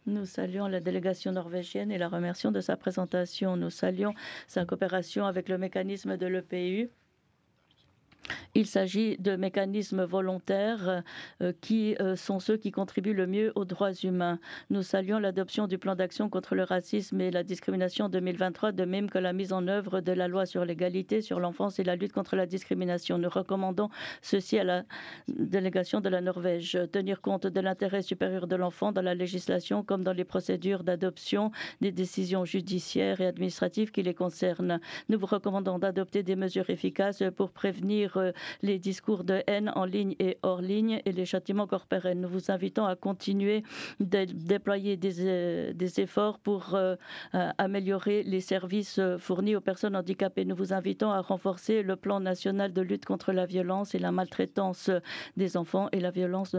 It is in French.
Nous saluons la délégation norvégienne et la remercions de sa présentation. Nous saluons sa coopération avec le mécanisme de l'EPU. Il s'agit de mécanismes volontaires qui sont ceux qui contribuent le mieux aux droits humains. Nous saluons l'adoption du plan d'action contre le racisme et la discrimination 2023, de même que la mise en œuvre de la loi sur l'égalité, sur l'enfance et la lutte contre la discrimination. Nous recommandons ceci à la délégation de la Norvège. Tenir compte de l'intérêt supérieur de l'enfant dans la législation comme dans les procédures d'adoption des décisions judiciaires et administratives qui les concernent. Nous vous recommandons d'adopter des mesures efficaces pour prévenir les discours de haine en ligne et hors ligne et les châtiments corporels. Nous vous invitons à continuer de déployer des efforts pour améliorer les services fournis aux personnes handicapées. Nous vous invitons à renforcer le plan national de lutte contre la violence et la maltraitance des enfants et la violence